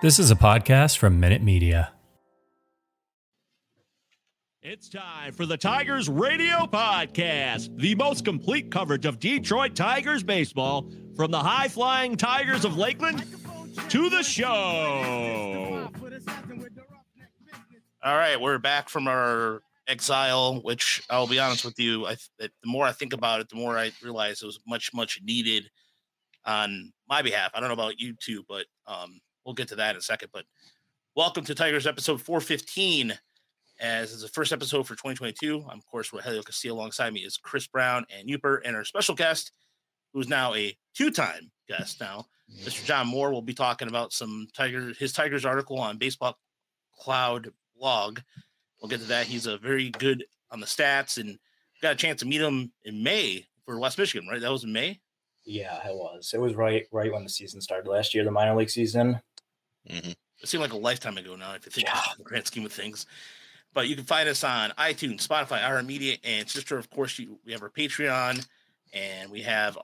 This is a podcast from Minute Media. It's time for the Tigers Radio Podcast, the most complete coverage of Detroit Tigers baseball, from the high-flying Tigers of Lakeland to the show. All right, we're back from our exile, which I'll be honest with you, the more I think about it, the more I realize it was much, much needed on my behalf. I don't know about you two, but we'll get to that in a second. But welcome to Tigers episode 415. As it's the first episode for 2022, I'm, of course, Rogelio Castillo. Alongside me is Chris Brown and Uper, and our special guest, who's now a two-time guest now, Mr. John Moore, will be talking about his Tigers article on Baseball Cloud blog. We'll get to that. He's a very good on the stats, and got a chance to meet him in May for West Michigan, right? That was in May? Yeah, it was. It was right when the season started last year, the minor league season. Mm-hmm. It seemed like a lifetime ago now, if you think of the grand scheme of things. But you can find us on iTunes, Spotify, our Media, and Sister. Of course, we have our Patreon, and we have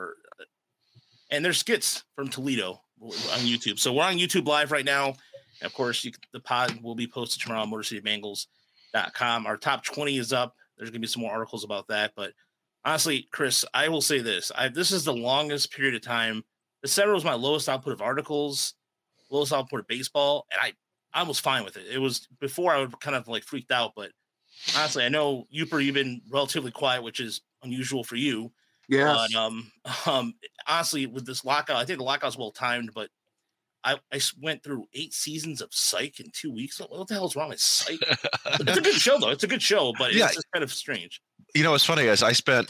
and there's skits from Toledo on YouTube. So we're on YouTube Live right now. And of course, the pod will be posted tomorrow on MotorCityBengals.com. Our top 20 is up. There's going to be some more articles about that. But honestly, Chris, I will say this. This is the longest period of time. December was my lowest output of articles, lowest output of baseball, and I was fine with it. It was before I would kind of like freaked out, but honestly, I know you've been relatively quiet, which is unusual for you. Yeah. But honestly, with this lockout, I think the lockout's well timed, but I went through 8 seasons of Psych in 2 weeks. What the hell is wrong with Psych? It's a good show, though. It's a good show, but it's just kind of strange. You know, what's funny is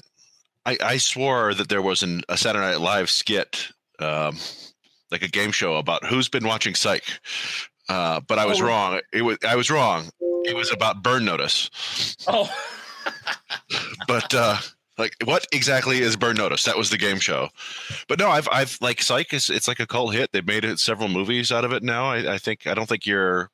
I swore that there was a Saturday Night Live skit, like a game show about who's been watching Psych. But I was wrong. I was wrong. It was about Burn Notice. Oh. But like, what exactly is Burn Notice? That was the game show. But no, I've like Psych it's like a cult hit. They've made several movies out of it now. I don't think you're,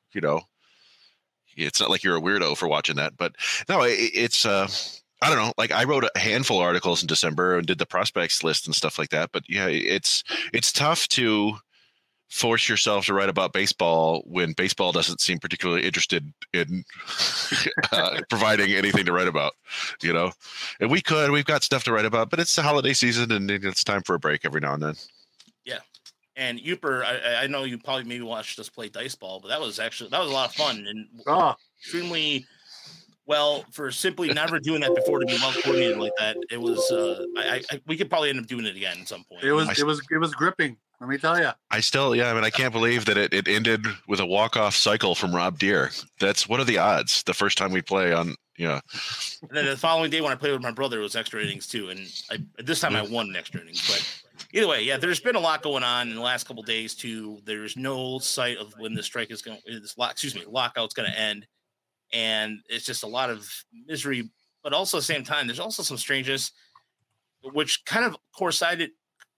it's not like you're a weirdo for watching that. But no, it's I don't know. Like, I wrote a handful of articles in December and did the prospects list and stuff like that. But yeah, it's tough to force yourself to write about baseball when baseball doesn't seem particularly interested in providing anything to write about, and we've got stuff to write about, but it's the holiday season and it's time for a break every now and then. Yeah. And Uper, I know you probably maybe watched us play dice ball, but that was a lot of fun and extremely well for simply never doing that before, to be well coordinated like that. It was, we could probably end up doing it again at some point. It was gripping. Let me tell you. I can't believe that it ended with a walk-off cycle from Rob Deere. What are the odds? The first time we play on, And then the following day when I played with my brother, it was extra innings too. And this time I won an extra innings. But either way, yeah, there's been a lot going on in the last couple of days too. There's no sight of when the lockout's going to end. And it's just a lot of misery, but also at the same time, there's also some strangeness, which kind of coincided,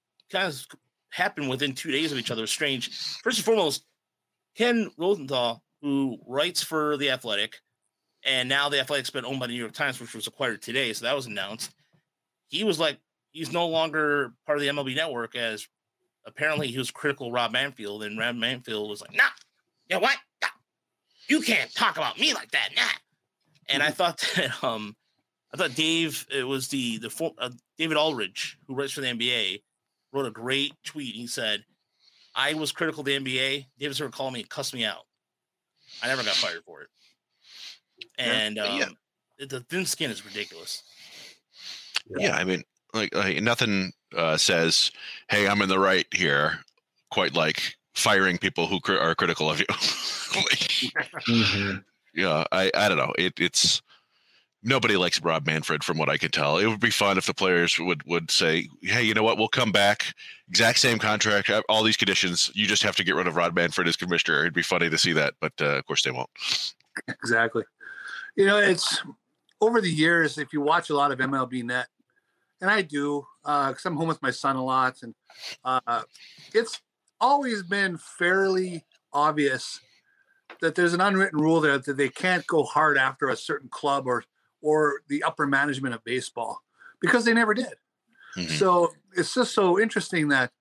happened within 2 days of each other. Strange. First and foremost, Ken Rosenthal, who writes for The Athletic, and now The Athletic's been owned by the New York Times, which was acquired today, so that was announced. He was like, he's no longer part of the MLB Network, as apparently he was critical of Rob Manfield, and Rob Manfield was like, nah, you know what? Nah, you can't talk about me like that, nah. And I thought that Dave, it was David Aldridge, who writes for the NBA, wrote a great tweet. He said, I was critical of the NBA. David Silver called me and cussed me out. I never got fired for it. And the thin skin is ridiculous. Yeah, I mean, like nothing says, hey, I'm in the right here, quite like firing people who are critical of you. Yeah, I don't know. It's nobody likes Rob Manfred, from what I can tell. It would be fun if the players would say, hey, you know what? We'll come back. Exact same contract, all these conditions. You just have to get rid of Rob Manfred as commissioner. It'd be funny to see that, but of course they won't. Exactly. It's over the years, if you watch a lot of MLB Net, and I do, because I'm home with my son a lot, and it's always been fairly obvious that there's an unwritten rule there that they can't go hard after a certain club or the upper management of baseball, because they never did. Mm-hmm. So it's just so interesting that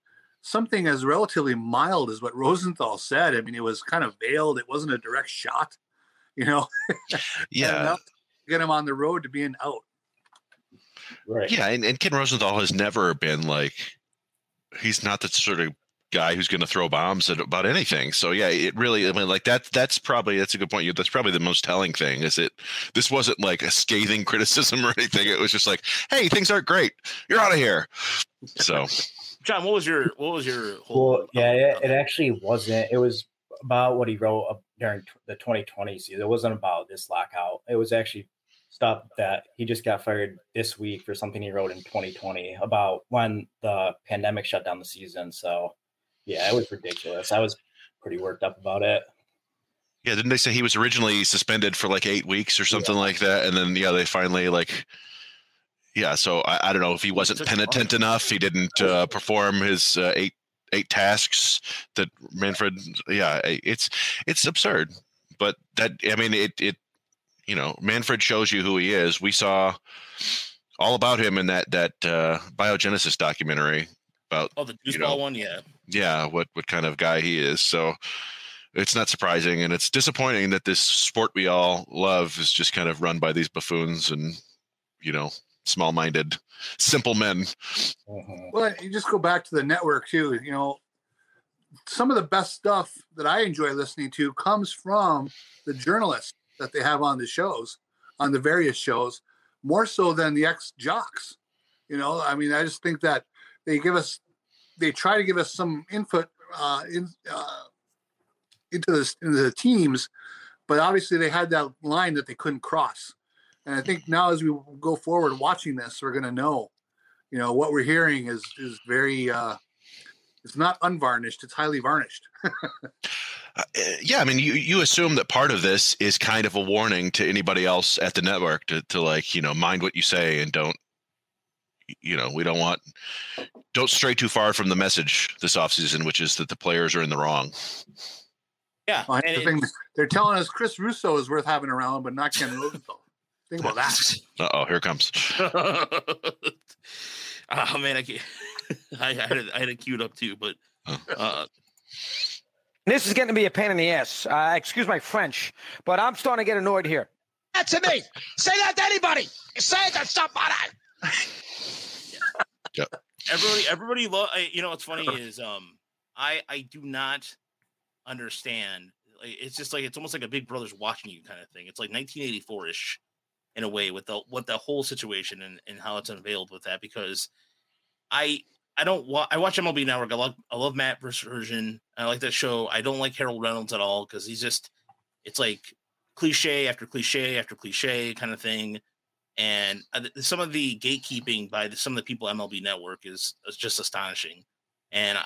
something as relatively mild as what Rosenthal said. I mean, it was kind of veiled. It wasn't a direct shot, you know. Yeah. Get him on the road to being out. Right. Yeah, and Ken Rosenthal has never been like, he's not the sort of guy who's going to throw bombs at about anything. So yeah, it really, I mean, like that's a good point. That's probably the most telling thing, is it, this wasn't like a scathing criticism or anything. It was just like, hey, things aren't great, you're out of here. So John, what was your Well, yeah, it actually wasn't. It was about what he wrote during the 2020 season. It wasn't about this lockout. It was actually stuff that he just got fired this week for something he wrote in 2020 about when the pandemic shut down the season. So yeah, it was ridiculous. I was pretty worked up about it. yeah, didn't they say he was originally suspended for like 8 weeks or something like that? And then, yeah, they finally like, yeah. So I don't know if he wasn't penitent enough. He didn't perform his eight tasks that Manfred. Yeah, it's absurd. But that, I mean, it you know, Manfred shows you who he is. We saw all about him in that Biogenesis documentary about the juiceball one. Yeah, what kind of guy he is. So it's not surprising, and it's disappointing that this sport we all love is just kind of run by these buffoons and, you know, small-minded, simple men. Mhm. Well, you just go back to the network too. You know, some of the best stuff that I enjoy listening to comes from the journalists that they have on the shows, on the various shows, more so than the ex-jocks. You know, I mean, I just think that they try to give us some input into the teams, but obviously they had that line that they couldn't cross. And I think now as we go forward watching this, we're going to know, you know, what we're hearing is very, it's not unvarnished, it's highly varnished. Yeah, I mean, you assume that part of this is kind of a warning to anybody else at the network to like, you know, mind what you say and don't, you know, don't stray too far from the message this offseason, which is that the players are in the wrong. Yeah. Well, they're telling us Chris Russo is worth having around, but not Ken Rosenthal. Think about that. Uh-oh, here it comes. Oh man, I had it queued up too, but this is getting to be a pain in the ass. Excuse my French, but I'm starting to get annoyed here. That to me. Say that to anybody. Say it to somebody. Yep. Everybody. You know what's funny is I do not understand. It's just like, it's almost like a Big Brother's watching you kind of thing. It's like 1984-ish in a way with the whole situation and how it's unveiled with that, because I watch MLB Network. I love Matt Verstappen. I like that show. I don't like Harold Reynolds at all, because it's like cliche after cliche after cliche kind of thing. And some of the gatekeeping by some of the people at MLB Network is just astonishing. And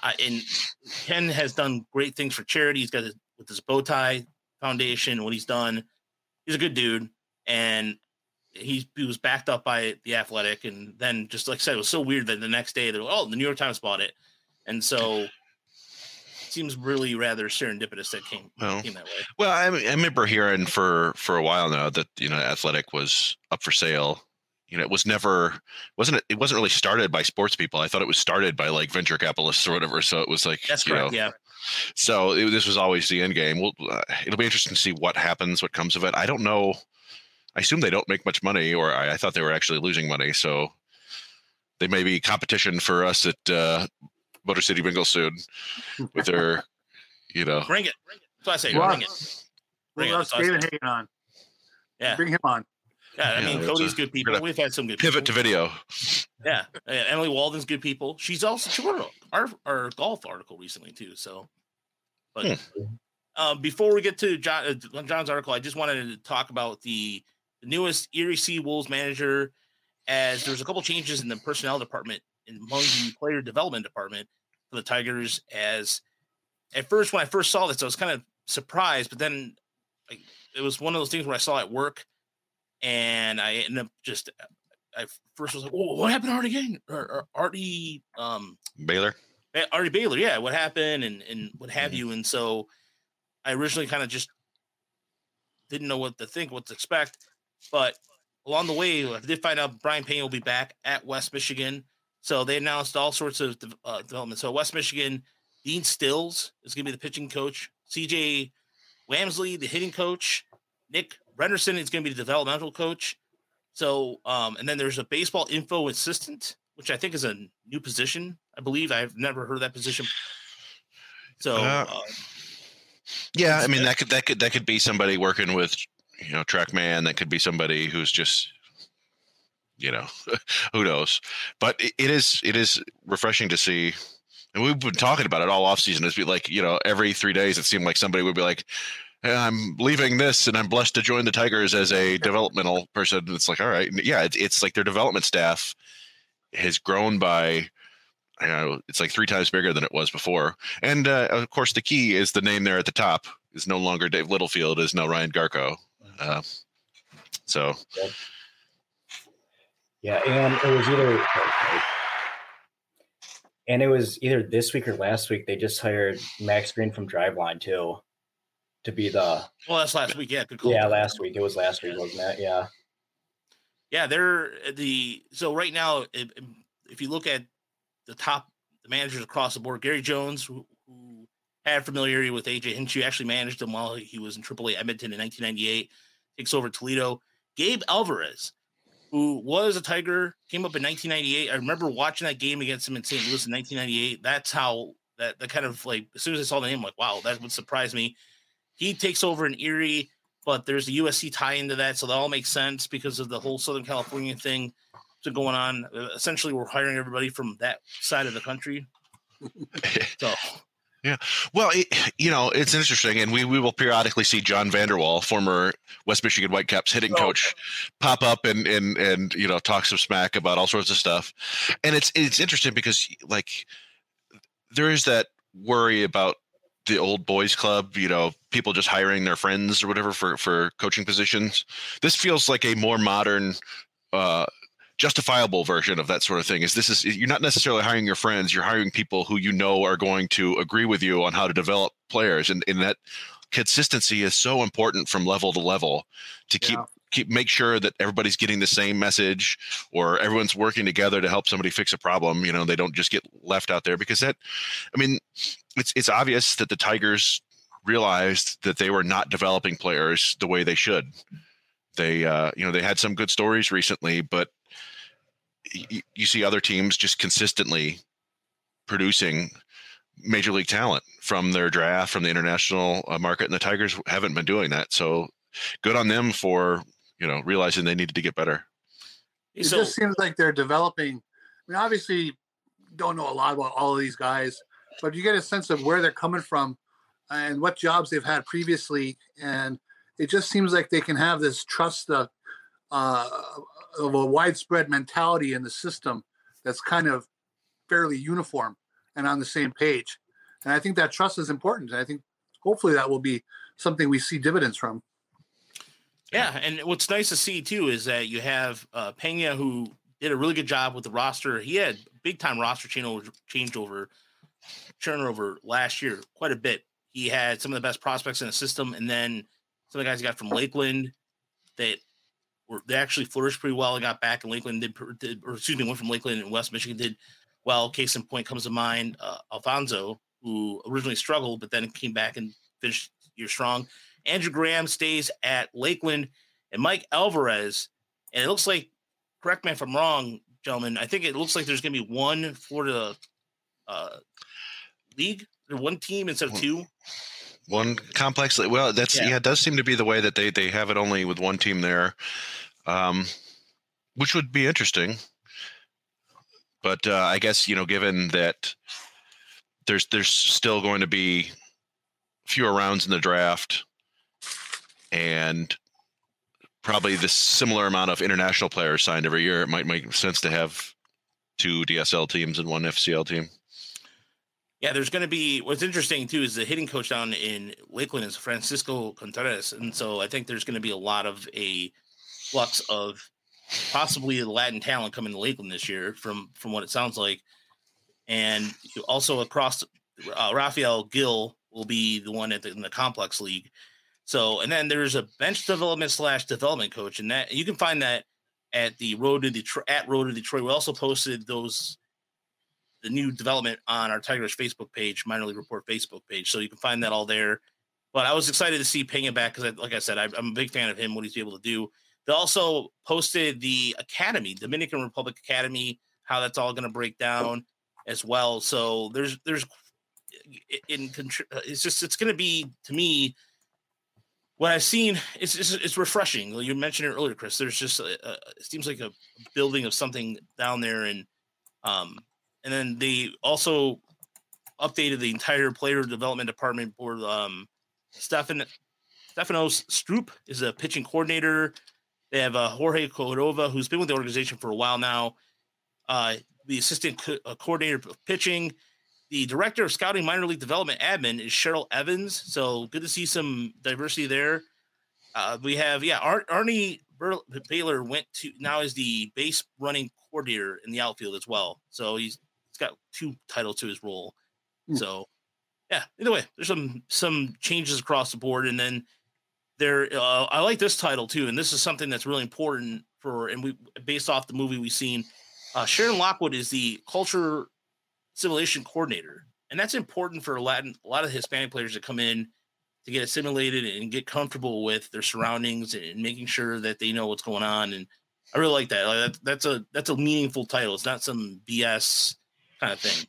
Ken has done great things for charity. He's got with his bow tie foundation, what he's done. He's a good dude. And he was backed up by The Athletic. And then, just like I said, it was so weird that the next day they're, the New York Times bought it. And so it seems really rather serendipitous that came that way. Well, I remember hearing for a while now that, you know, Athletic was up for sale. You know, it wasn't really started by sports people. I thought it was started by like venture capitalists or whatever. So it was like, that's correct. Yeah. So this was always the end game. Well, it'll be interesting to see what happens, what comes of it. I don't know. I assume they don't make much money, or I thought they were actually losing money. So they may be competition for us at Motor City Bingo soon with their, you know. Bring it. That's what I say. Bring it. Bring it. David Hagan on. Yeah. Bring him on. Yeah, I mean, Cody's good people. We've had some good pivot people. to video. Yeah. Emily Walden's good people. She wrote our golf article recently too. So, but before we get to John's article, I just wanted to talk about the newest Erie Sea Wolves manager, as there's a couple changes in the personnel department among the player development department for the Tigers. As at first, when I first saw this, I was kind of surprised, but then it was one of those things where I saw it at work. And I ended up I first was like, "Oh, what happened to Artie Gang? Or Artie Baylor? Artie Baylor, yeah. What happened and what have you?" And so I originally kind of just didn't know what to think, what to expect. But along the way, I did find out Brian Payne will be back at West Michigan. So they announced all sorts of development. So West Michigan, Dean Stills is going to be the pitching coach. CJ Wamsley, the hitting coach. Nick Renderson is going to be the developmental coach. So, and then there's a baseball info assistant, which I think is a new position. I believe I've never heard of that position. So, yeah, I mean that could be somebody working with, TrackMan. That could be somebody who's just, who knows. But it is refreshing to see. And we've been talking about it all offseason. It's like, every 3 days it seemed like somebody would be like, hey, I'm leaving this and I'm blessed to join the Tigers as a developmental person. It's like, all right. Yeah, it's like their development staff has grown by, it's like 3 times bigger than it was before. And of course, the key is the name there at the top is no longer Dave Littlefield, is now Ryan Garko. So. Yeah, and it was either this week or last week. They just hired Max Green from Driveline too, to be the. Well, that's last week. Yeah, good call. Yeah, last week. It was last week, wasn't it? Yeah. Yeah, so right now, if you look at the managers across the board, Gary Jones, who had familiarity with AJ Hinch, actually managed him while he was in AAA Edmonton in 1998, takes over Toledo. Gabe Alvarez, who was a Tiger, came up in 1998. I remember watching that game against him in St. Louis in 1998. That's how that kind of like, as soon as I saw the name, I'm like, wow, that would surprise me. He takes over in Erie, but there's a USC tie into that. So that all makes sense because of the whole Southern California thing going on. Essentially, we're hiring everybody from that side of the country. So. Yeah. Well, it's interesting, and we will periodically see John Vanderwall, former West Michigan Whitecaps hitting coach, pop up and talk some smack about all sorts of stuff. And it's interesting because like there is that worry about the old boys club, people just hiring their friends or whatever for coaching positions. This feels like a more modern justifiable version of that sort of thing. You're not necessarily hiring your friends, you're hiring people who are going to agree with you on how to develop players, and that consistency is so important from level to level to make sure that everybody's getting the same message or everyone's working together to help somebody fix a problem. They don't just get left out there, because it's obvious that the Tigers realized that they were not developing players the way they should. They they had some good stories recently, but you see other teams just consistently producing major league talent from their draft, from the international market, and the Tigers haven't been doing that. So good on them for, realizing they needed to get better. It just seems like they're developing. Obviously don't know a lot about all of these guys, but you get a sense of where they're coming from and what jobs they've had previously. And it just seems like they can have this trust of a widespread mentality in the system that's kind of fairly uniform and on the same page. And I think that trust is important. And I think hopefully that will be something we see dividends from. Yeah. And what's nice to see too, is that you have Pena, who did a really good job with the roster. He had big time roster turnover last year, quite a bit. He had some of the best prospects in the system. And then some of the guys he got from Lakeland they actually flourished pretty well and got back, and Lakeland went from Lakeland and West Michigan did well. Case in point comes to mind, Alfonso, who originally struggled, but then came back and finished year strong. Andrew Graham stays at Lakeland, and Mike Alvarez, and it looks like, correct me if I'm wrong, gentlemen, I think it looks like there's going to be one Florida league, or one team instead of two. One complex. Well, it does seem to be the way that they have it only with one team there, which would be interesting. But I guess, given that there's still going to be fewer rounds in the draft and probably the similar amount of international players signed every year, it might make sense to have 2 DSL teams and 1 FCL team. Yeah, there's going to be, what's interesting too is the hitting coach down in Lakeland is Francisco Contreras. And so I think there's going to be a lot of a flux of possibly the Latin talent coming to Lakeland this year from what it sounds like. And also across Rafael Gill will be the one in the complex league. So, and then there's a bench development / development coach, and that you can find that at the Road to Detroit. We also posted those the new development on our Tigers Facebook page, Minor League Report Facebook page. So you can find that all there. But I was excited to see Pena back because, like I said, I'm a big fan of him, what he's able to do. They also posted the Academy, Dominican Republic Academy, how that's all going to break down as well. So it's going to be, to me, what I've seen, it's refreshing. You mentioned it earlier, Chris. There's just it seems like a building of something down there, and then they also updated the entire player development department for Stefanos Stroop is a pitching coordinator. They have Jorge Cordova, who's been with the organization for a while now. The assistant coordinator of pitching. The director of scouting minor league development admin is Cheryl Evans. So good to see some diversity there. We have, Arnie Baylor now is the base running coordinator in the outfield as well. So he's got 2 titles to his role. So either way, there's some changes across the board. And then I like this title too. And this is something that's really important based off the movie we've seen. Sharon Lockwood is the culture assimilation coordinator, and that's important for a lot of Hispanic players to come in to get assimilated and get comfortable with their surroundings and making sure that they know what's going on. And I really like that. That's a meaningful title. It's not some BS kind of thing.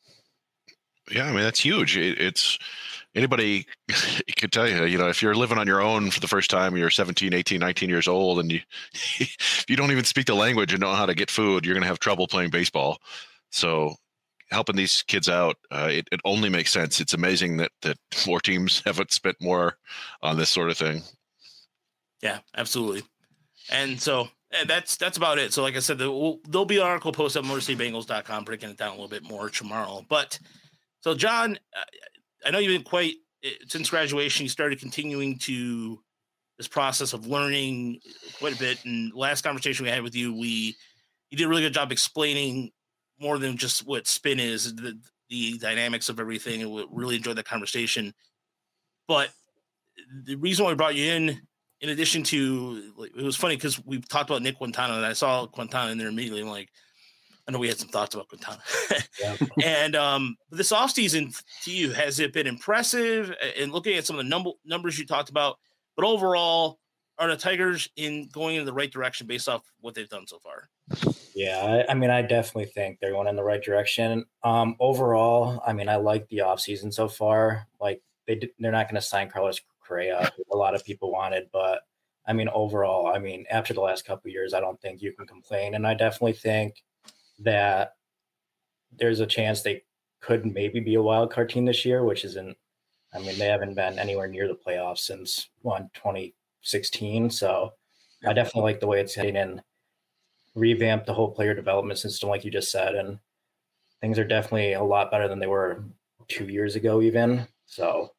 Yeah, I mean, that's huge. It's anybody could tell you, if you're living on your own for the first time, you're 17, 18, 19 years old, and if you don't even speak the language and know how to get food, you're going to have trouble playing baseball. So helping these kids out, it only makes sense. It's amazing that more teams haven't spent more on this sort of thing. Yeah, absolutely. And so that's about it. So like I said, there'll be an article posted on MotorCityBengals.com breaking it down a little bit more tomorrow. But so John, I know you've been since graduation, you started continuing to this process of learning quite a bit. And last conversation we had with you, you did a really good job explaining more than just what spin is, the dynamics of everything, and we really enjoyed that conversation. But the reason why we brought you in addition to, it was funny because we talked about Nick Quintana, and I saw Quintana in there immediately. I'm like, I know we had some thoughts about Quintana. Yeah. And this offseason to you, has it been impressive? And looking at some of the numbers you talked about, but overall, are the Tigers going in the right direction based off what they've done so far? Yeah, I mean, I definitely think they're going in the right direction. Overall, I mean, I like the offseason so far. Like, they're not going to sign Carlos Correa, who a lot of people wanted. But, I mean, overall, after the last couple of years, I don't think you can complain. And I definitely think that there's a chance they could maybe be a wild card team this year, which isn't – they haven't been anywhere near the playoffs since 2016. So I definitely like the way it's heading and revamp the whole player development system, like you just said. And things are definitely a lot better than they were 2 years ago, even. So.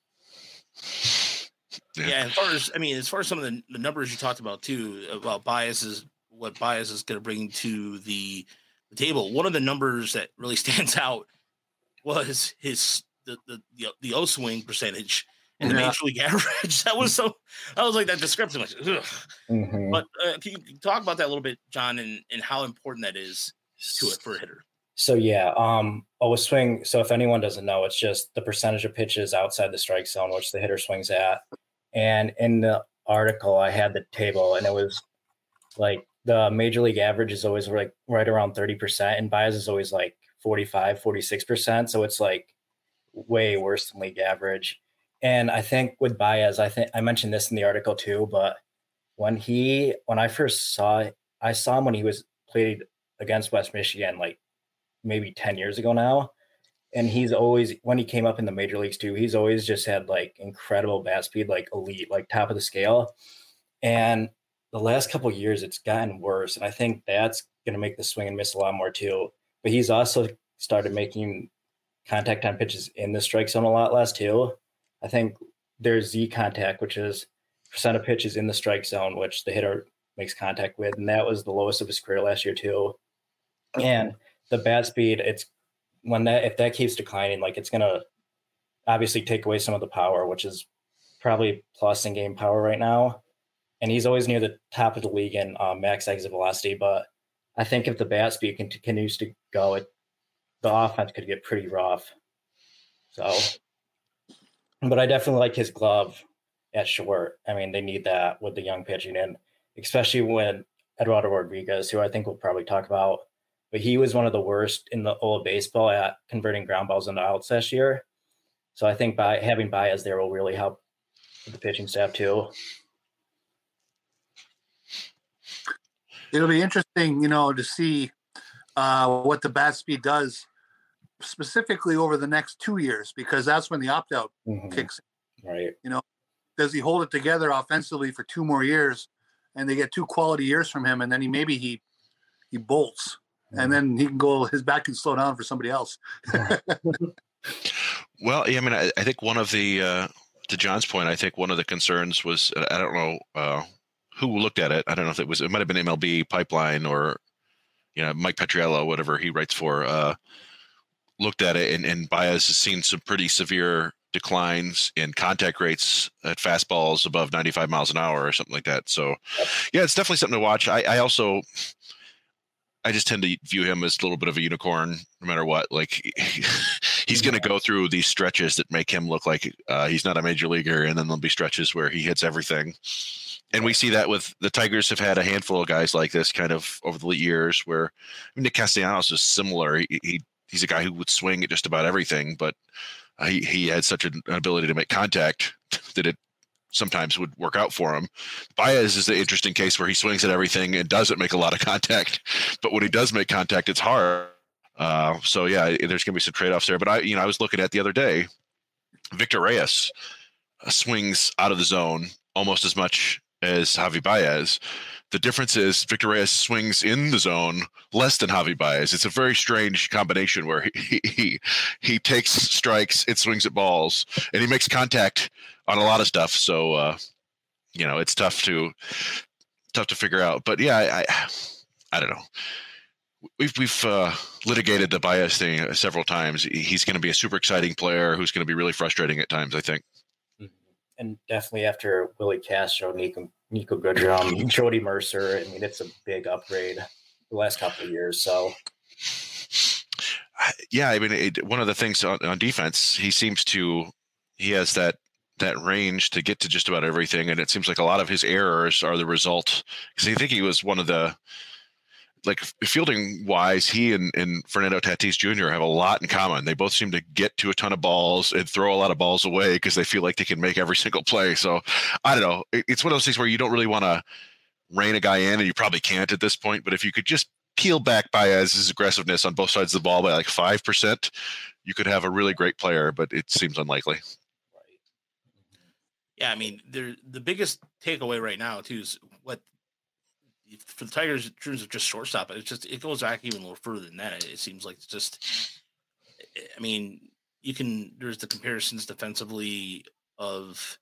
Yeah. As far as some of the numbers you talked about too, about what Baez is going to bring to the table. One of the numbers that really stands out was the O swing percentage and the major league average. That was like that description. Mm-hmm. But can you talk about that a little bit, John, and how important that is to it for a hitter? So yeah, O swing. So if anyone doesn't know, it's just the percentage of pitches outside the strike zone, which the hitter swings at. And in the article, I had the table, and it was like the major league average is always like right around 30%, and Baez is always like 45, 46%. So it's like way worse than league average. And I think with Baez, I mentioned this in the article too, but when I first saw it, I saw him when he was played against West Michigan, like maybe 10 years ago now. And he's always, when he came up in the major leagues too, he's always just had like incredible bat speed, like elite, like top of the scale. And the last couple of years, it's gotten worse. And I think that's going to make the swing and miss a lot more too. But he's also started making contact on pitches in the strike zone a lot less too. I think there's Z contact, which is percent of pitches in the strike zone, which the hitter makes contact with. And that was the lowest of his career last year too. And the bat speed, if that keeps declining, like it's going to obviously take away some of the power, which is probably plus in game power right now. And he's always near the top of the league in max exit velocity. But I think if the bat speed continues to go the offense could get pretty rough. So, but I definitely like his glove at short. I mean, they need that with the young pitching, and especially when Eduardo Rodriguez, who I think we'll probably talk about, but he was one of the worst in the old baseball at converting ground balls into outs this year. So I think by having Baez there will really help with the pitching staff too. It'll be interesting, to see what the bat speed does specifically over the next 2 years, because that's when the opt-out kicks in. Right. Does he hold it together offensively for 2 more years and they get 2 quality years from him, and then he bolts, and then he can go, his back can slow down for somebody else. Well, I mean, I think one of the to John's point, I think one of the concerns was, I don't know who looked at it. I don't know if it might have been MLB Pipeline or Mike Petriello, whatever he writes for, looked at it, and Baez has seen some pretty severe declines in contact rates at fastballs above 95 miles an hour or something like that. So yeah, it's definitely something to watch. I just tend to view him as a little bit of a unicorn no matter what. Like he's going to go through these stretches that make him look like he's not a major leaguer. And then there'll be stretches where he hits everything. And we see that with the Tigers have had a handful of guys like this kind of over the years where Nick Castellanos is similar. He's a guy who would swing at just about everything, but he had such an ability to make contact that it sometimes would work out for him. Baez is the interesting case where he swings at everything and doesn't make a lot of contact, but when he does make contact, it's hard. So yeah, there's going to be some trade-offs there. But I was looking at the other day, Victor Reyes swings out of the zone almost as much as Javi Baez. The difference is Victor Reyes swings in the zone less than Javi Baez. It's a very strange combination where he takes strikes and swings at balls, and he makes contact on a lot of stuff. So it's tough to figure out. But yeah, I don't know. We've litigated the Baez thing several times. He's going to be a super exciting player who's going to be really frustrating at times, I think. And definitely after Willie Castro, Nico Goodrum, Jody Mercer, I mean, it's a big upgrade the last couple of years. So, yeah, I mean, one of the things on defense, he has that range to get to just about everything, and it seems like a lot of his errors are the result, because I think he was one of the, like, fielding wise, he and Fernando Tatis Jr. have a lot in common. They both seem to get to a ton of balls and throw a lot of balls away because they feel like they can make every single play. So I don't know. It's one of those things where you don't really want to rein a guy in, and you probably can't at this point. But if you could just peel back Baez's aggressiveness on both sides of the ball by like 5%, you could have a really great player, but it seems unlikely. Yeah, I mean, the biggest takeaway right now too is what for the Tigers in terms of just shortstop. It goes back even a little further than that. It seems like it's just, I mean, there's the comparisons defensively of,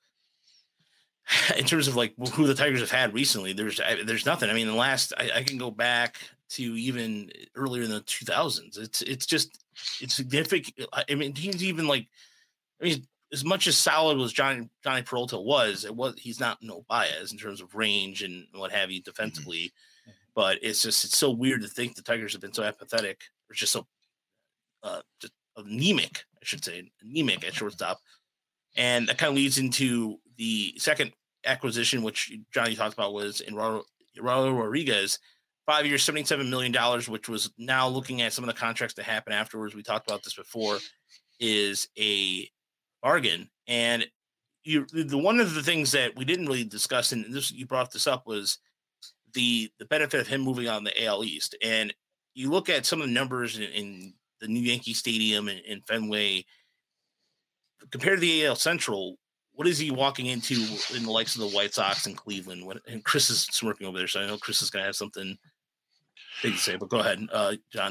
in terms of like who the Tigers have had recently. There's nothing. I mean, I can go back to even earlier in the 2000s. It's significant. I mean, he's even like, as much as solid as Johnny Peralta he's not no Baez in terms of range and what have you defensively, but it's so weird to think the Tigers have been so apathetic, or just so just anemic, I should say, anemic at shortstop. And that kind of leads into the second acquisition, which Johnny talked about, was in Raul Rodriguez, 5 years, $77 million, which was, now looking at some of the contracts that happen afterwards, we talked about this before, is a bargain. And one of the things that we didn't really discuss, and you brought this up, was the benefit of him moving on the AL East. And you look at some of the numbers in the new Yankee Stadium and Fenway compared to the AL Central. What is he walking into in the likes of the White Sox and Cleveland? And Chris is smirking over there, so I know Chris is going to have something big to say. But go ahead, John.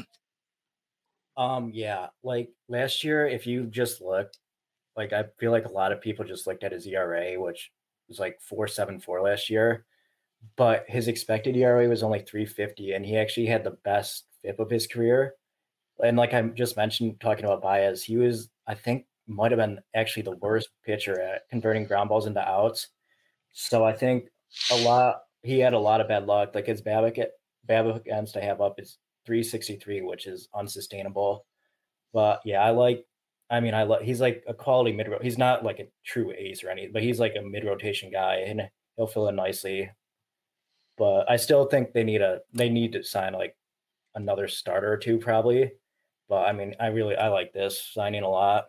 Yeah, like last year, if you just look, like, I feel like a lot of people just looked at his ERA, which was like 4.74 last year, but his expected ERA was only 3.50, and he actually had the best FIP of his career. And like I just mentioned, talking about Baez, he was, I think, might have been actually the worst pitcher at converting ground balls into outs. So I think he had a lot of bad luck. Like his BABIP against I have up is 3.63, which is unsustainable. But yeah, he's like a quality mid. He's not like a true ace or anything, but he's like a mid rotation guy, and he'll fill in nicely. But I still think they need to sign like another starter or two probably. But I mean, I like this signing a lot.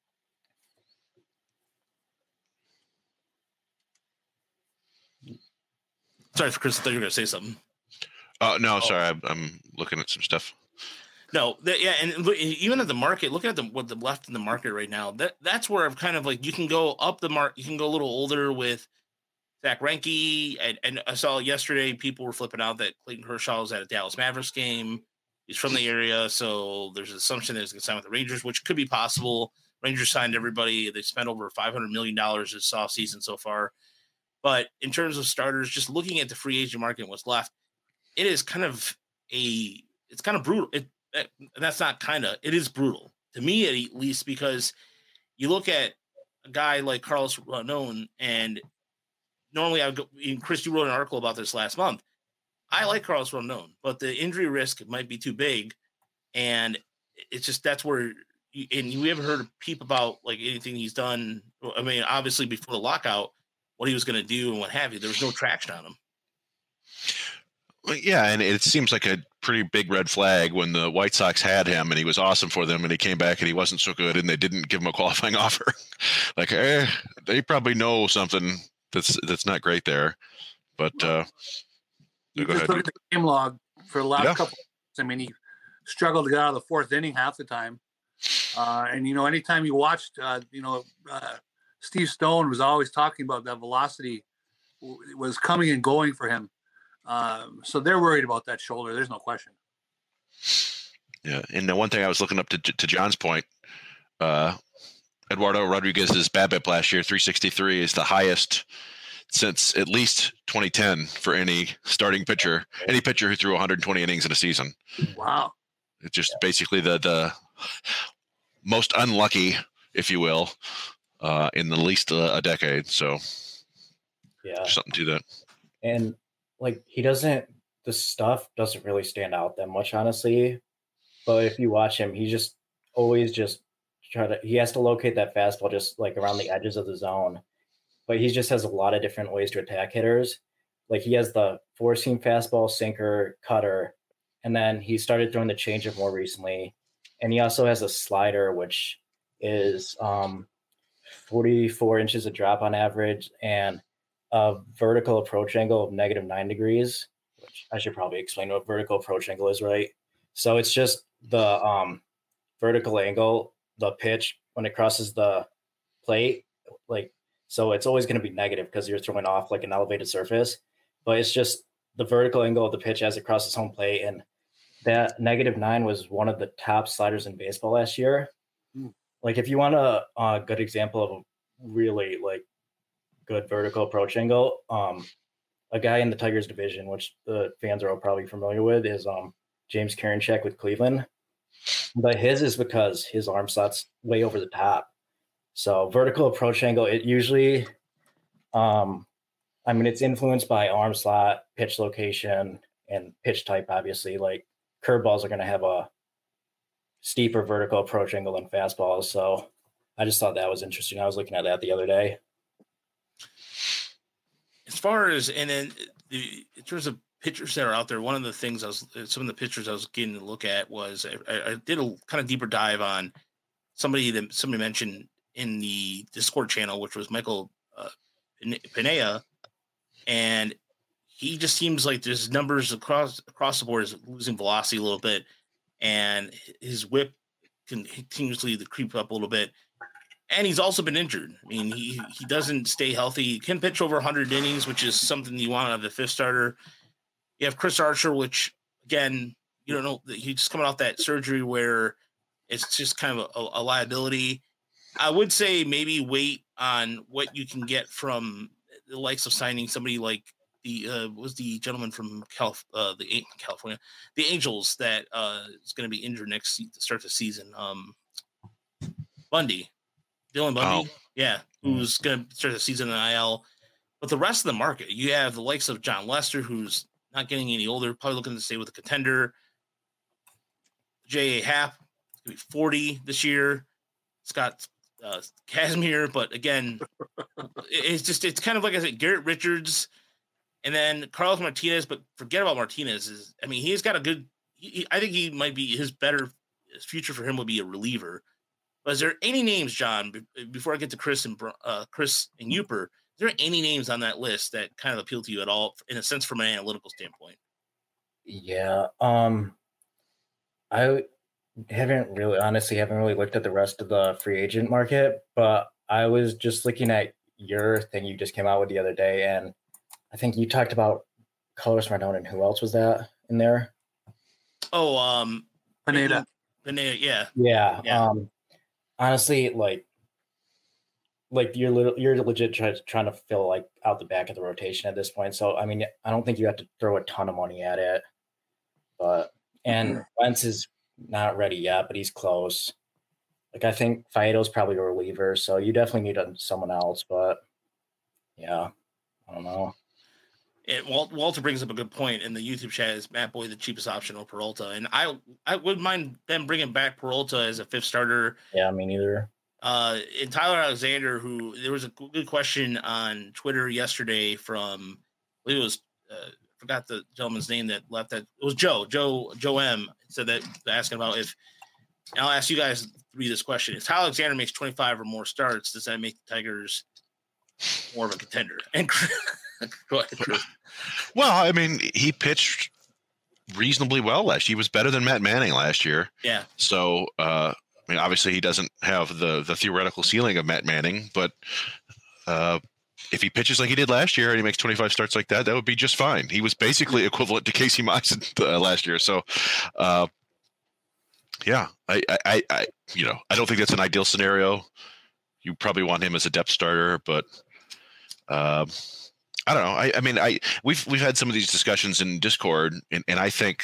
Sorry, Chris, I thought you were going to say something. No, sorry, I'm looking at some stuff. No, and even at the market, looking at what the left in the market right now, that's where I'm kind of like, you can go up the mark, you can go a little older with Zach Greinke, and I saw yesterday people were flipping out that Clayton Kershaw was at a Dallas Mavericks game. He's from the area, so there's an assumption that he's going to sign with the Rangers, which could be possible. Rangers signed everybody. They spent over $500 million this offseason so far. But in terms of starters, just looking at the free agent market and what's left, it is kind of brutal. It is brutal to me, at least, because you look at a guy like Carlos Rodon, and normally Chris, you wrote an article about this last month. I like Carlos Rodon, but the injury risk might be too big. And it's just, that's where, we haven't heard a peep about like anything he's done. I mean, obviously before the lockout, what he was going to do and what have you. There was no traction on him. Well, yeah, and it seems like a pretty big red flag when the White Sox had him and he was awesome for them, and he came back and he wasn't so good and they didn't give him a qualifying offer. Like, they probably know something that's not great there. But go ahead. Look at the game log for the last couple. I mean, he struggled to get out of the fourth inning half the time. And anytime you watched, Steve Stone was always talking about that velocity was coming and going for him. So they're worried about that shoulder. There's no question. Yeah, and the one thing I was looking up to John's point, Eduardo Rodriguez's BABIP last year, 363, is the highest since at least 2010 for any starting pitcher, any pitcher who threw 120 innings in a season. Wow. It's just basically the most unlucky, if you will, in at least a decade. So yeah, something to that. And like the stuff doesn't really stand out that much, honestly. But if you watch him, he just always he has to locate that fastball just like around the edges of the zone. But he just has a lot of different ways to attack hitters. Like he has the four-seam fastball, sinker, cutter, and then he started throwing the changeup more recently. And he also has a slider, which is 44 inches of drop on average and a vertical approach angle of -9 degrees, which I should probably explain what vertical approach angle is, right? So it's just the vertical angle, the pitch when it crosses the plate, like, so it's always going to be negative because you're throwing off like an elevated surface, but it's just the vertical angle of the pitch as it crosses home plate. And that -9 was one of the top sliders in baseball last year. Like if you want a good example of a really like good vertical approach angle, a guy in the Tigers division, which the fans are all probably familiar with, is James Karinchak with Cleveland. But his is because his arm slot's way over the top. So vertical approach angle, it usually, it's influenced by arm slot, pitch location, and pitch type, obviously. Like curveballs are going to have a steeper vertical approach angle than fastballs. So I just thought that was interesting. I was looking at that the other day. As far as, and then in terms of pitchers that are out there, one of the things some of the pitchers I was getting to look at was I did a kind of deeper dive on somebody mentioned in the Discord channel, which was Michael Pineda, and he just seems like there's numbers across the board is losing velocity a little bit, and his whip continuously to creep up a little bit. And he's also been injured. I mean, he doesn't stay healthy. He can pitch over 100 innings, which is something you want out of the fifth starter. You have Chris Archer, which, again, you don't know. He's just coming off that surgery where it's just kind of a liability. I would say maybe wait on what you can get from the likes of signing somebody like the gentleman from California, the Angels that is going to be injured to start the season. Dylan Bundy, who's going to start the season in IL. But the rest of the market, you have the likes of John Lester, who's not getting any older, probably looking to stay with a contender. J.A. Happ He'll be 40 this year. Scott Casimir, but again, it's kind of like I said, Garrett Richards, and then Carlos Martinez. But forget about Martinez. He's got a good. I think he might be his future for him would be a reliever. But is there any names, John, before I get to Chris and Uper? Is there any names on that list that kind of appeal to you at all, in a sense, from an analytical standpoint? Yeah, I haven't really looked at the rest of the free agent market, but I was just looking at your thing you just came out with the other day, and I think you talked about Carlos Rodon, and who else was that in there? Oh, Pineda, yeah. Honestly, like you're legit trying to fill like out the back of the rotation at this point. So I don't think you have to throw a ton of money at it. And Wentz is not ready yet, but he's close. Like I think Faedo's probably a reliever, so you definitely need someone else. But yeah, I don't know. And Walter brings up a good point in the YouTube chat. Is Matt Boyd the cheapest option or Peralta? And I wouldn't mind them bringing back Peralta as a fifth starter. Yeah, me neither. And Tyler Alexander, who there was a good question on Twitter yesterday from, I believe it was, forgot the gentleman's name that left that. It was Joe M. said that, asking about if, and I'll ask you guys to read this question. If Tyler Alexander makes 25 or more starts, does that make the Tigers more of a contender? And go ahead, Chris. Well, he pitched reasonably well last year. He was better than Matt Manning last year. Yeah. So, obviously he doesn't have the theoretical ceiling of Matt Manning, but if he pitches like he did last year and he makes 25 starts like that, that would be just fine. He was basically equivalent to Casey Mize last year. So, yeah, I don't think that's an ideal scenario. You probably want him as a depth starter, but I don't know. We've had some of these discussions in Discord, and I think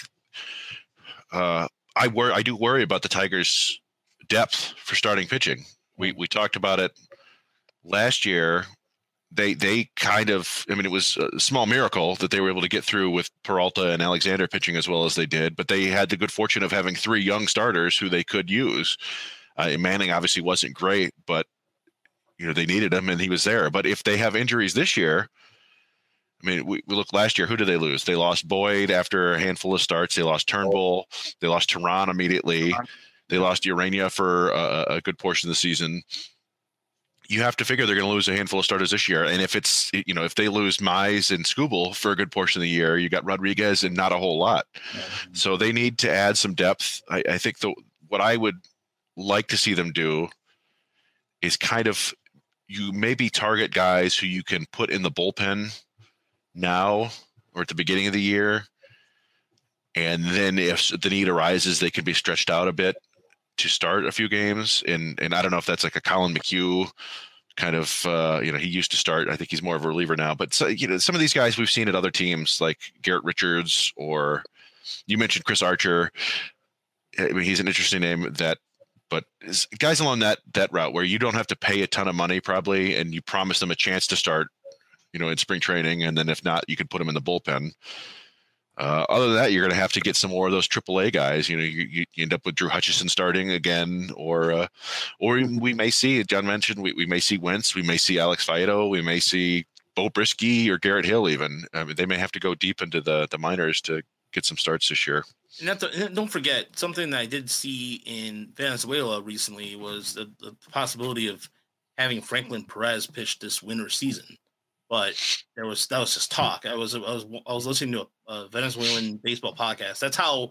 I do worry about the Tigers' depth for starting pitching. We talked about it last year. They kind of, it was a small miracle that they were able to get through with Peralta and Alexander pitching as well as they did, but they had the good fortune of having three young starters who they could use. Manning obviously wasn't great, but they needed him and he was there. But if they have injuries this year, we look last year, who did they lose? They lost Boyd after a handful of starts. They lost Turnbull. They lost Teheran immediately. They lost Urania for a good portion of the season. You have to figure they're going to lose a handful of starters this year. And if it's, if they lose Mize and Skubal for a good portion of the year, you got Rodriguez and not a whole lot. Mm-hmm. So they need to add some depth. I think what I would like to see them do is kind of, you maybe target guys who you can put in the bullpen now or at the beginning of the year. And then if the need arises, they can be stretched out a bit to start a few games. And I don't know if that's like a Colin McHugh kind of, he used to start. I think he's more of a reliever now. But, some of these guys we've seen at other teams like Garrett Richards, or you mentioned Chris Archer. He's an interesting name but guys along that route where you don't have to pay a ton of money probably, and you promise them a chance to start, in spring training. And then if not, you can put them in the bullpen. Other than that, you're going to have to get some more of those AAA guys. You end up with Drew Hutchison starting again, or we may see, John mentioned, we may see Wentz, we may see Alex Faedo, we may see Bo Brisky or Garrett Hill even. They may have to go deep into the minors to get some starts this year. And don't forget, something that I did see in Venezuela recently was the possibility of having Franklin Perez pitch this winter season. But that was just talk. I was listening to a Venezuelan baseball podcast. That's how,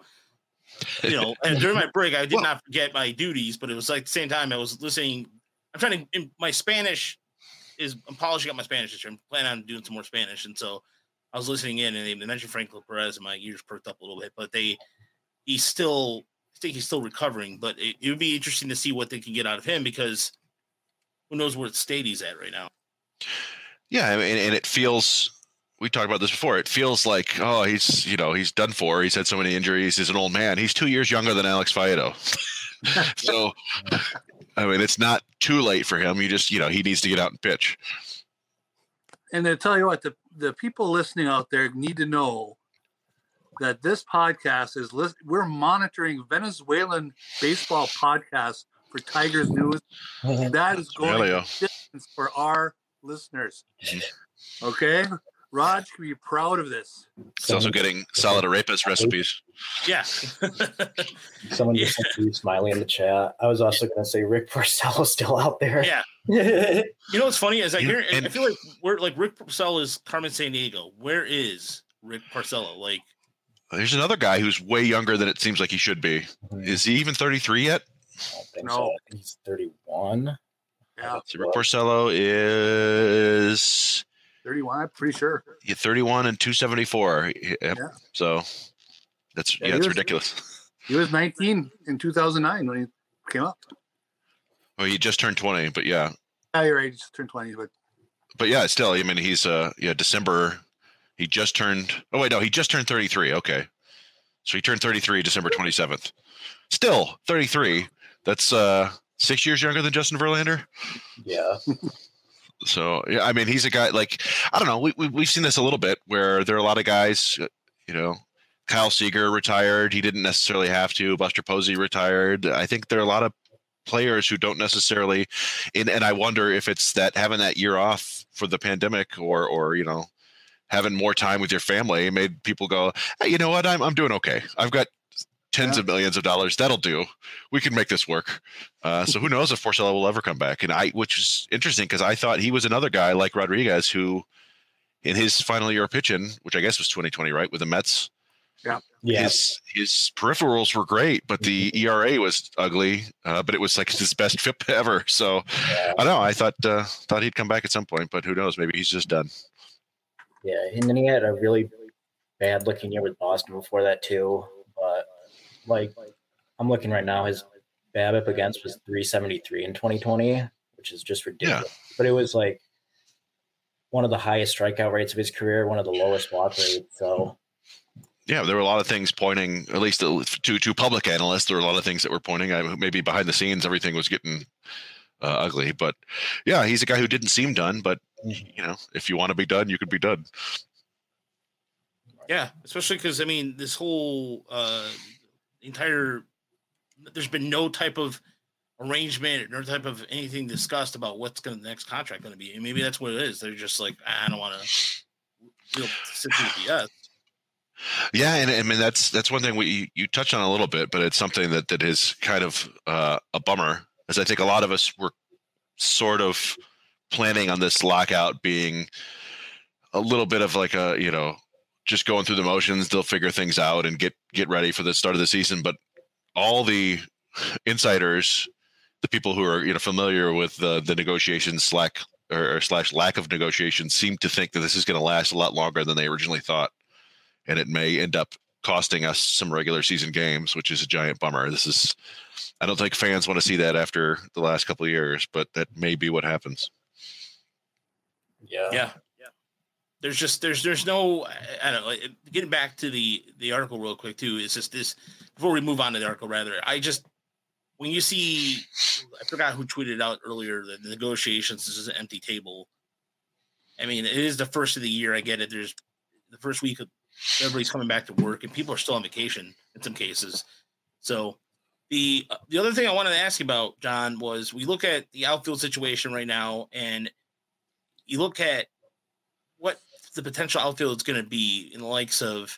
and during my break, I did not forget my duties, but it was like the same time I was listening. My Spanish I'm polishing up my Spanish this year. I'm planning on doing some more Spanish. And so I was listening in, and they mentioned Franklin Perez, and my ears perked up a little bit, but I think he's still recovering, but it would be interesting to see what they can get out of him, because who knows what state he's at right now. Yeah, and it feels, we talked about this before, it feels like, he's done for. He's had so many injuries. He's an old man. He's 2 years younger than Alex Faedo. So, it's not too late for him. You just, he needs to get out and pitch. And to tell you what, the people listening out there need to know that this podcast is we're monitoring Venezuelan baseball podcasts for Tigers news. That is going to distance for our listeners. Okay, Raj can be proud of this. It's also getting solid arepas recipes. Yeah. Someone just sent you Smiley in the chat. I was also going to say Rick Porcello's still out there. Yeah. You know what's funny is I feel like we're like Rick Porcello is Carmen Sandiego. Where is Rick Porcello? Like, there's another guy who's way younger than it seems like he should be. Is he even 33 yet? I don't think so. I think he's 31. Yeah. So Rick Porcello is 31. I'm pretty sure. 31 and 274. Yep. Yeah. So that's ridiculous. He was 19 in 2009 when he came up. Well, he just turned 20, but yeah. Yeah, you're right. He just turned 20, but yeah, still, I mean, he's December. He just turned. Oh wait, no, he just turned 33. Okay, so he turned 33 December 27th. Still 33. That's 6 years younger than Justin Verlander. Yeah. So yeah, I mean, he's a guy like, I don't know. We've seen this a little bit where there are a lot of guys. Kyle Seager retired. He didn't necessarily have to. Buster Posey retired. I think there are a lot of players who don't necessarily, and I wonder if it's that having that year off for the pandemic or having more time with your family made people go, hey, you know what? I'm doing okay. I've got tens of millions of dollars. That'll do. We can make this work. So who knows if Porcello will ever come back? And which is interesting because I thought he was another guy like Rodriguez who, in his final year of pitching, which I guess was 2020, right, with the Mets. Yeah. His peripherals were great, but the ERA was ugly. But it was like his best FIP ever. So I don't know. I thought he'd come back at some point, but who knows? Maybe he's just done. Yeah, and then he had a really bad looking year with Boston before that too. But like I'm looking right now, his BABIP against was 373 in 2020, which is just ridiculous. Yeah. But it was like one of the highest strikeout rates of his career, one of the lowest walk rates. So yeah, there were a lot of things pointing, at least to public analysts. There were a lot of things that were pointing. Maybe behind the scenes, everything was getting ugly. But yeah, he's a guy who didn't seem done. But if you want to be done, you could be done. Yeah, especially because I mean, this whole there's been no type of arrangement, no type of anything discussed about what's the next contract going to be. And maybe that's what it is. They're just like, I don't want to sit through the BS. Yeah, and I mean that's one thing you touched on a little bit, but it's something that is kind of a bummer, as I think a lot of us were sort of planning on this lockout being a little bit of like just going through the motions. They'll figure things out and get ready for the start of the season. But all the insiders, the people who are familiar with the negotiations slash lack of negotiations, seem to think that this is going to last a lot longer than they originally thought. And it may end up costing us some regular season games, which is a giant bummer. I don't think fans want to see that after the last couple of years, but that may be what happens. Yeah. There's no, I don't know, getting back to the article real quick too, is just this, before we move on to the article rather, when you see, I forgot who tweeted out earlier that the negotiations is an empty table. I mean, it is the first of the year. I get it. There's the first week of, everybody's coming back to work and people are still on vacation in some cases. So the other thing I wanted to ask you about, John, was we look at the outfield situation right now and you look at what the potential outfield is going to be in the likes of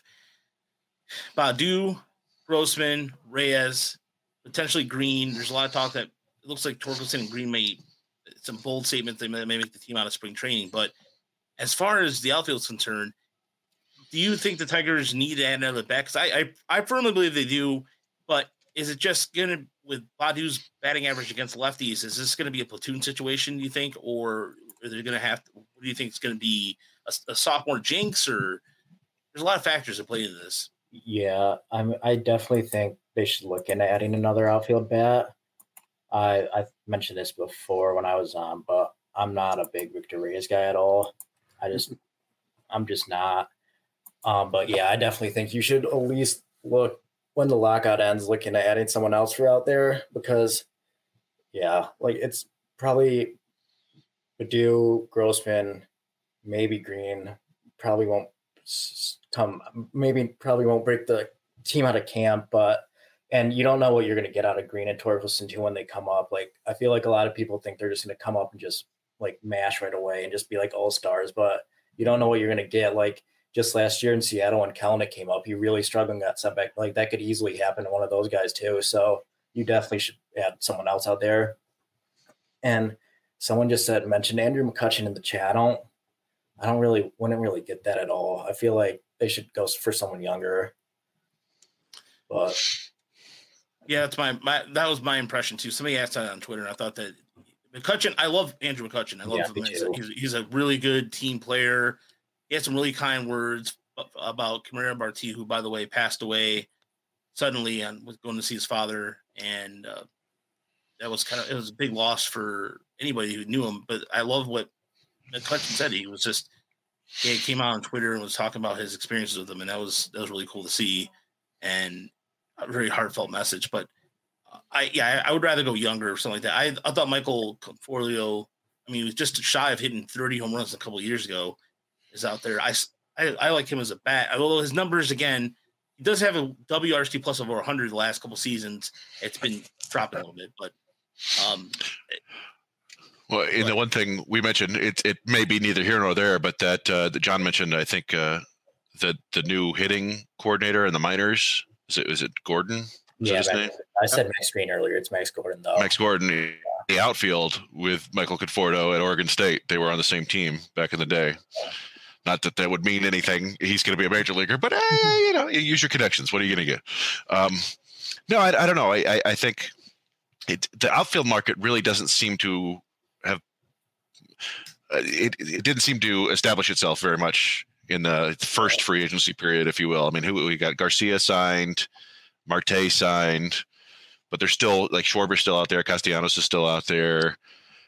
Baddoo, Grossman, Reyes, potentially Green. There's a lot of talk that it looks like Torkelson and Green made some bold statements. They may make the team out of spring training, but as far as the outfield is concerned, do you think the Tigers need to add another bat? Because I firmly believe they do, but is it just going to, with Baddoo's batting average against lefties, is this going to be a platoon situation, do you think? Or are they going to have to, what do you think it's going to be, a sophomore jinx? Or there's a lot of factors that play into this. Yeah, I definitely think they should look into adding another outfield bat. I mentioned this before when I was on, but I'm not a big Victor Reyes guy at all. I'm just not. But yeah, I definitely think you should at least look when the lockout ends, looking at adding someone else for out there, because yeah, like it's probably Baddoo, Grossman, maybe Green, probably won't probably won't break the team out of camp, and you don't know what you're going to get out of Green and Torkelson too when they come up. Like, I feel like a lot of people think they're just going to come up and just like mash right away and just be like all-stars, but you don't know what you're going to get. Like just last year in Seattle when Kelenic came up, he really struggled and got setback. Like that could easily happen to one of those guys too. So you definitely should add someone else out there. And someone just mentioned Andrew McCutchen in the chat. Wouldn't really get that at all. I feel like they should go for someone younger. But yeah, that's that was my impression too. Somebody asked that on Twitter, and I thought that McCutchen. I love Andrew McCutchen. I love him. He's a really good team player. He had some really kind words about Kamara Barti, who, by the way, passed away suddenly and was going to see his father, and that was it was a big loss for anybody who knew him. But I love what McCutchen said. He came out on Twitter and was talking about his experiences with them, and that was really cool to see, and a very heartfelt message. But I would rather go younger or something like that. I thought Michael Conforto, I mean, he was just shy of hitting 30 home runs a couple of years ago, is out there. I like him as a bat. Although his numbers, again, he does have a WRC plus of over 100 the last couple of seasons. It's been dropping a little bit, but well, the one thing we mentioned, it may be neither here nor there, but that John mentioned, I think the new hitting coordinator in the minors, is it Gordon? Yeah, I said Max Green earlier. It's Max Gordon, though. Max Gordon, the outfield with Michael Conforto at Oregon State. They were on the same team back in the day. Not that would mean anything. He's going to be a major leaguer, but you use your connections. What are you going to get? No, I don't know. I think the outfield market really doesn't seem to have. It didn't seem to establish itself very much in the first free agency period, if you will. I mean, we got Garcia signed, Marte signed, but there's still like Schwarber's still out there, Castellanos is still out there.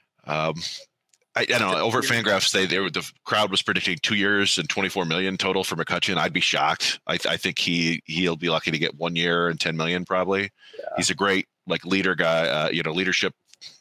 I don't know. Over at Fangraphs, the crowd was predicting 2 years and $24 million total for McCutchen. I'd be shocked. I think he'll be lucky to get 1 year and $10 million probably. Yeah. He's a great like leader guy. Leadership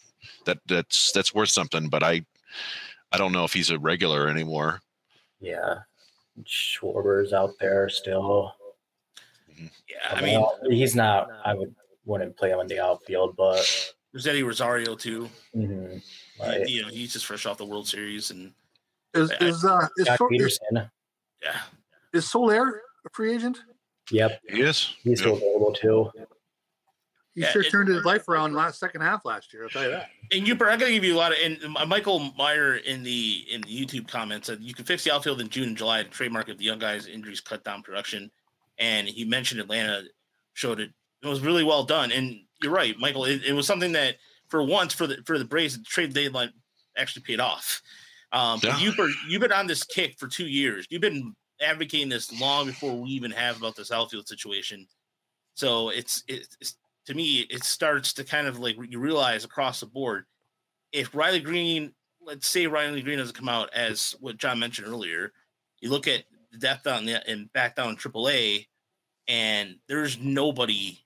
that's worth something. But I don't know if he's a regular anymore. Yeah, Schwarber's out there still. Yeah, I mean, he's not. I wouldn't play him in the outfield, but there's Eddie Rosario too. Mm-hmm. Right. He's just fresh off the World Series, and is Peterson. Yeah, is Soler a free agent? Yep, he is. He's still available too. He sure turned his life around second half last year. I'll tell you that. And I'm going to give you a lot of. And Michael Meyer in the YouTube comments said you can fix the outfield in June and July to trademark if the young guys' injuries cut down production. And he mentioned Atlanta showed it. It was really well done. And you're right, Michael. It was something that for once for the Braves, the trade deadline actually paid off. You've been on this kick for 2 years. You've been advocating this long before we even have about this outfield situation. So it's to me, it starts to kind of like you realize across the board, if Riley Green, let's say Riley Green doesn't come out as what John mentioned earlier, you look at the depth and back down in AAA, and there's nobody.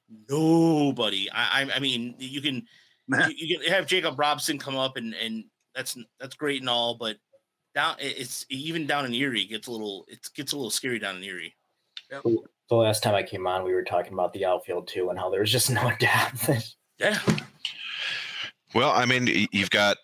I mean, you can have Jacob Robson come up and that's great and all, but down it's even down in Erie gets a little scary down in Erie. Yep. The last time I came on, we were talking about the outfield too and how there's just no depth. Yeah. Well, I mean, you got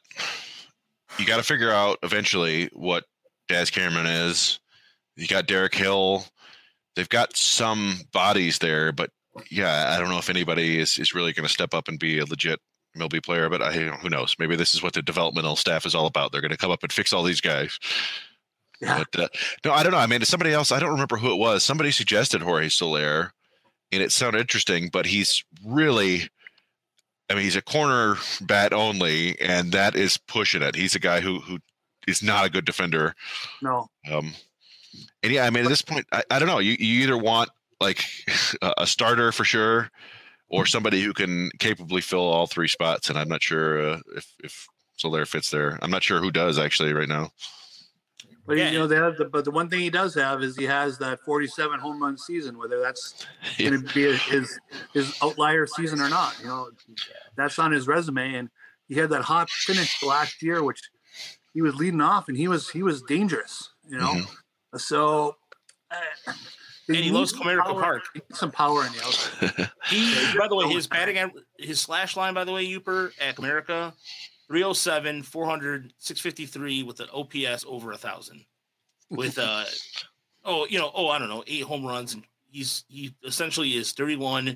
to figure out eventually what Daz Cameron is. You got Derek Hill. They've got some bodies there, but yeah, I don't know if anybody is really going to step up and be a legit MLB player, but who knows? Maybe this is what the developmental staff is all about. They're going to come up and fix all these guys. Yeah. But no, I don't know. I mean, somebody else, I don't remember who it was. Somebody suggested Jorge Soler, and it sounded interesting, but he's really, I mean, he's a corner bat only, and that is pushing it. He's a guy who is not a good defender. No. And yeah, I mean, at this point, I don't know. You either want like a starter for sure, or somebody who can capably fill all three spots. And I'm not sure if Soler fits there. I'm not sure who does actually right now. But but the one thing he does have is he has that 47 home run season, whether that's going to be his outlier season or not. That's on his resume, and he had that hot finish last year, which he was leading off, and he was dangerous. So And he loves Comerica Park. Some power in the outfield. By the way, his slash line, by the way, Uper at Comerica, 307, 400, 653 with an OPS over 1,000. With I don't know, 8 home runs, and he essentially is 31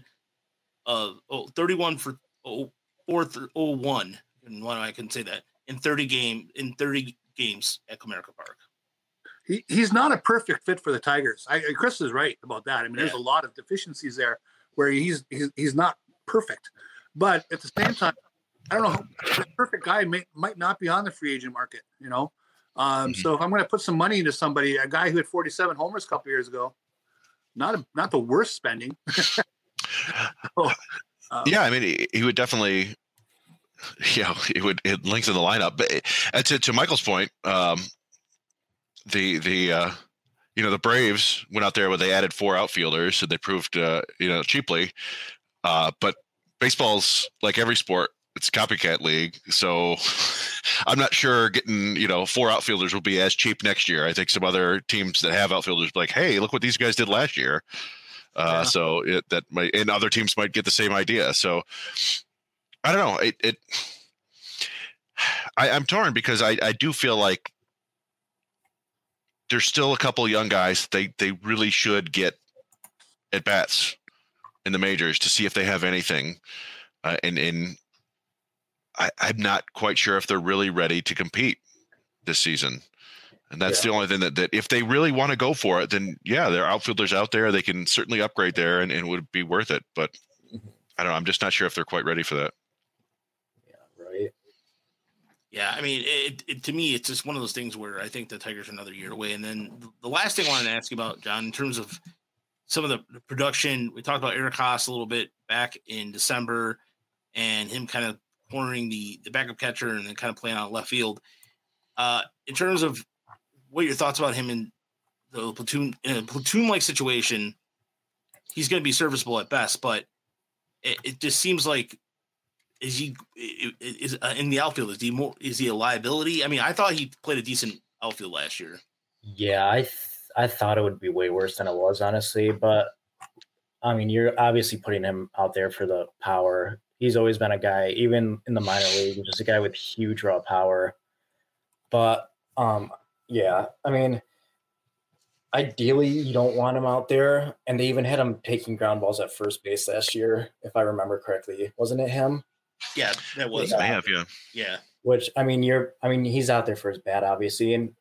for 401. And why I couldn't say that in 30 games at Comerica Park. He's not a perfect fit for the Tigers. Chris is right about that. I mean, there's a lot of deficiencies there where he's not perfect, but at the same time, I don't know. The perfect guy might not be on the free agent market, you know. So if I'm going to put some money into somebody, a guy who had 47 homers a couple years ago, not the worst spending. I mean, he would definitely, it lengthen the lineup. But to Michael's point, the Braves went out there where they added 4 outfielders, and they proved cheaply. But baseball's like every sport; it's a copycat league. So I'm not sure getting 4 outfielders will be as cheap next year. I think some other teams that have outfielders be like, hey, look what these guys did last year. So that might, and other teams might get the same idea. So I don't know. I'm torn because I do feel like there's still a couple young guys they really should get at bats in the majors to see if they have anything. And I'm not quite sure if they're really ready to compete this season. And that's the only thing that if they really want to go for it, then there are outfielders out there. They can certainly upgrade there and would be worth it. But I don't know. I'm just not sure if they're quite ready for that. Yeah, right. Yeah, I mean, to me, it's just one of those things where I think the Tigers are another year away. And then the last thing I wanted to ask you about, John, in terms of some of the production, we talked about Eric Haas a little bit back in December and him kind of cornering the backup catcher and then kind of playing out left field. In terms of what your thoughts about him in the platoon-like situation, he's going to be serviceable at best, but it just seems like is in the outfield? Is he a liability? I mean, I thought he played a decent outfield last year. Yeah, I thought it would be way worse than it was, honestly. But I mean, you're obviously putting him out there for the power. He's always been a guy, even in the minor league, just a guy with huge raw power. But I mean, ideally, you don't want him out there. And they even had him taking ground balls at first base last year, if I remember correctly. Wasn't it him? Yeah, that was. Yeah. Which he's out there for his bat, obviously, and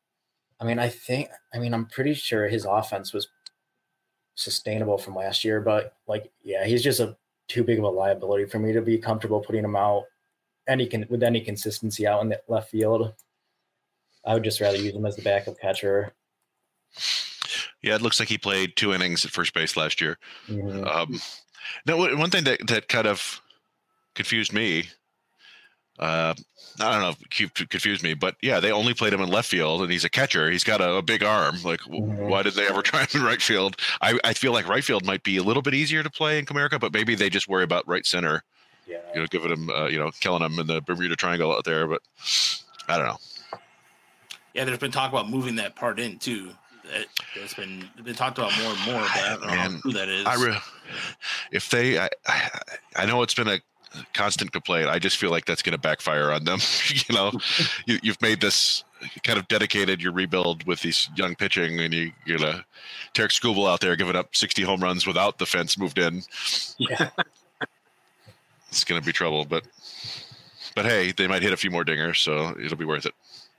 I'm pretty sure his offense was sustainable from last year, but he's just too big of a liability for me to be comfortable putting him out with any consistency out in the left field. I would just rather use him as the backup catcher. Yeah, it looks like he played 2 innings at first base last year. Mm-hmm. Now, one thing that kind of confused me, I don't know if confused me, but they only played him in left field, and he's a catcher. He's got a big arm. Like, why did they ever try him in right field? I feel like right field might be a little bit easier to play in Comerica, but maybe they just worry about right center. Yeah, giving him, killing him in the Bermuda Triangle out there. But I don't know. Yeah, there's been talk about moving that part in too. It's been talked about more and more, but I don't know who that is. I know it's been a constant complaint. I just feel like that's going to backfire on them. You've made this kind of dedicated your rebuild with these young pitching, and you're gonna Tarek Skubal out there giving up 60 home runs without the fence moved in. Yeah, it's going to be trouble. But hey, they might hit a few more dingers, so it'll be worth it.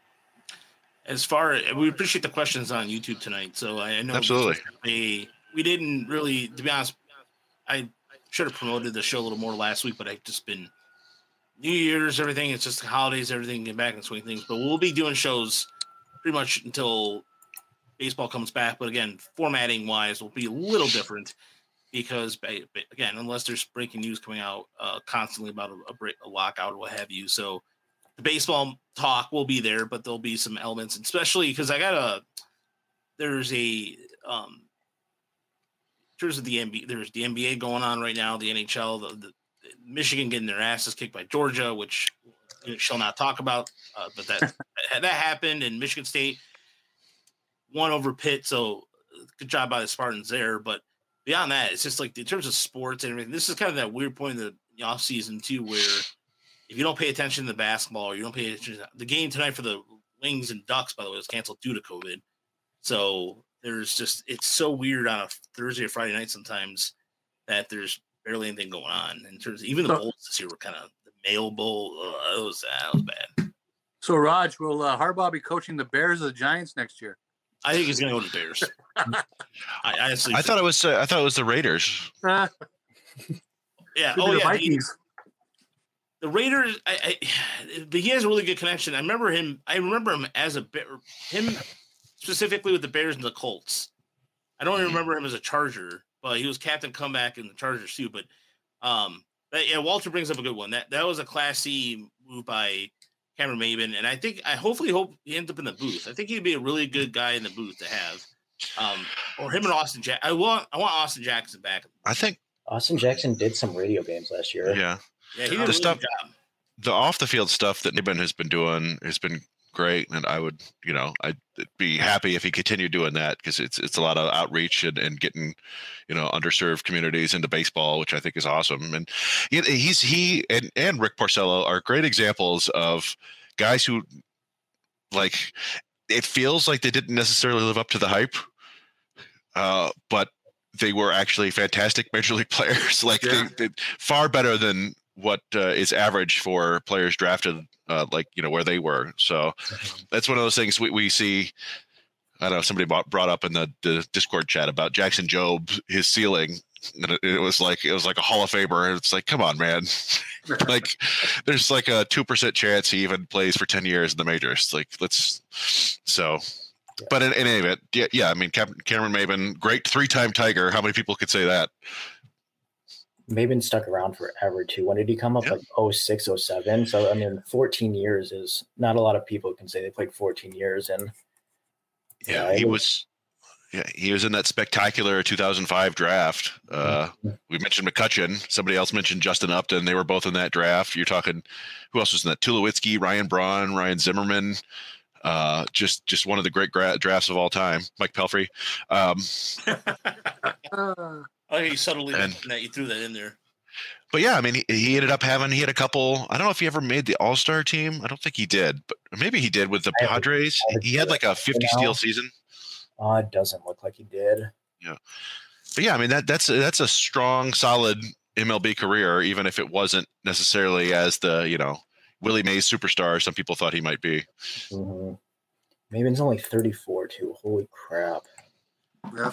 We appreciate the questions on YouTube tonight. So I know absolutely we didn't really, to be honest, I should have promoted the show a little more last week, but I've just been New Year's, everything. It's just the holidays, everything, get back and swing things. But we'll be doing shows pretty much until baseball comes back. But again, formatting wise, will be a little different because, again, unless there's breaking news coming out constantly about a lockout or what have you. So the baseball talk will be there, but there'll be some elements, especially because there's the NBA, there's the NBA going on right now, the NHL, the Michigan getting their asses kicked by Georgia, which shall not talk about, but that happened, and Michigan State won over Pitt, so good job by the Spartans there. But beyond that, it's just like in terms of sports and everything, this is kind of that weird point in the off season too, where if you don't pay attention to the basketball or you don't pay attention to the game tonight for the Wings and Ducks, by the way, was canceled due to COVID. So it's so weird on a Thursday or Friday night sometimes that there's barely anything going on in terms of even the bowls this year were kind of the Mayo Bowl. That was bad. So, Raj, will Harbaugh be coaching the Bears or the Giants next year? I think he's going to go to the Bears. I thought it was the Raiders. Yeah. The Vikings. The Raiders. He has a really good connection. I remember him as him specifically with the Bears and the Colts. I don't even remember him as a Charger, but he was captain comeback in the Chargers too. But Walter brings up a good one. That was a Class C move by Cameron Maben, and I hopefully hope he ends up in the booth. I think he'd be a really good guy in the booth to have. Or him and Austin Jackson. I want Austin Jackson back. I think Austin Jackson did some radio games last year. Yeah. Yeah, he did a really good job. The off the field stuff that Maben has been doing has been great, and I'd be happy if he continued doing that, because it's a lot of outreach and getting underserved communities into baseball, which I think is awesome. And he and Rick Porcello are great examples of guys who, like, it feels like they didn't necessarily live up to the hype, but they were actually fantastic major league players. Like they far better than what is average for players drafted, where they were. So that's one of those things we see. I don't know, somebody brought up in the Discord chat about Jackson Jobe, his ceiling. And it was like a Hall of Famer. It's like, come on, man. Like, there's like a 2% chance he even plays for 10 years in the majors. Like, but in any event, yeah. I mean, Cameron Maben, great 3-time Tiger. How many people could say that? Maben stuck around forever too. When did he come up? Like 06, 07. So I mean, 14 years is not a lot of people can say they played 14 years. And he was in that spectacular 2005 draft. We mentioned McCutcheon. Somebody else mentioned Justin Upton. They were both in that draft. You're talking, who else was in that? Tulowitzki, Ryan Braun, Ryan Zimmerman. Just one of the great drafts of all time. Mike Pelfrey. You subtly you threw that in there. But yeah, I mean, he ended up he had a couple. I don't know if he ever made the All-Star team. I don't think he did, but maybe he did with the Padres. He had like a 50 steal season. It doesn't look like he did. Yeah, but yeah, I mean that's a strong, solid MLB career, even if it wasn't necessarily as the Willie Mays superstar some people thought he might be. Mm-hmm. Maben's only 34 too. Holy crap! Yeah.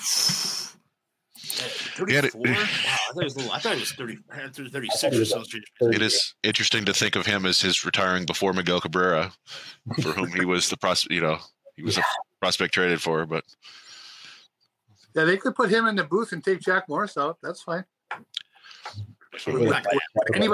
34? Wow, I thought it was 36 or something. It is interesting to think of him as his retiring before Miguel Cabrera, for whom he was a prospect traded for. But yeah, they could put him in the booth and take Jack Morris out. That's fine. Anyway,